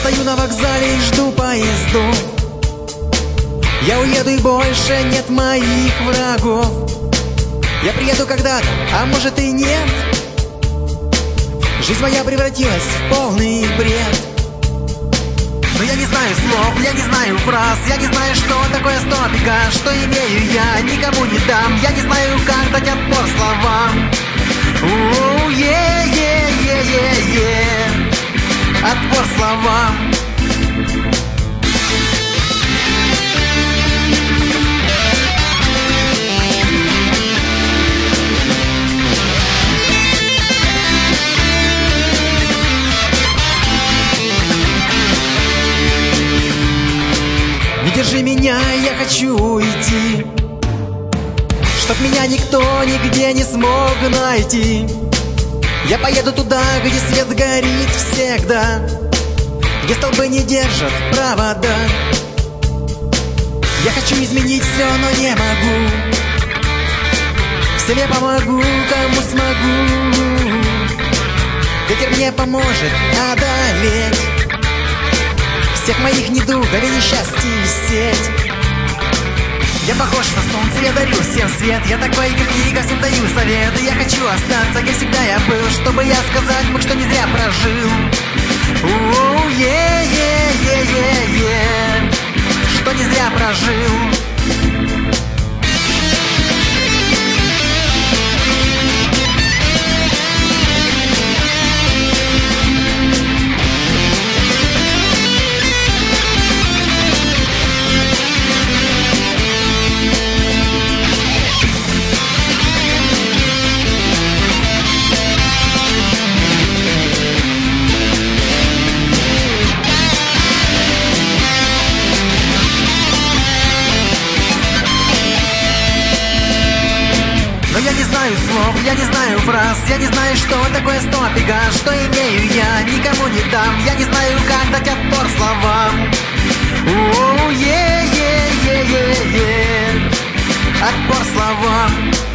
стою на вокзале и жду поездов. Я уеду и больше нет моих врагов. Я приеду когда-то, а может и нет. Жизнь моя превратилась в полный бред. Но я не знаю слов, я не знаю фраз, я не знаю, что такое стопика. Что имею я, никому не дам. Я не знаю, как дать отпор словам. Отпор словам. Не держи меня, я хочу уйти, чтоб меня никто нигде не смог найти. Я поеду туда, где свет горит всегда, где столбы не держат провода. Я хочу изменить все, но не могу. Всем я помогу, кому смогу. Ветер мне поможет одолеть всех моих недугов и несчастий сеть. Я похож на солнце, я дарю всем свет. Я такой, как и ко всем даю советы. Я хочу остаться, где всегда я был, чтобы я сказать мог, что не зря прожил. Что не зря прожил. Я не знаю слов, я не знаю фраз, я не знаю, что такое стопика. Что имею я, никому не дам. Я не знаю, как дать отпор словам. Отпор словам.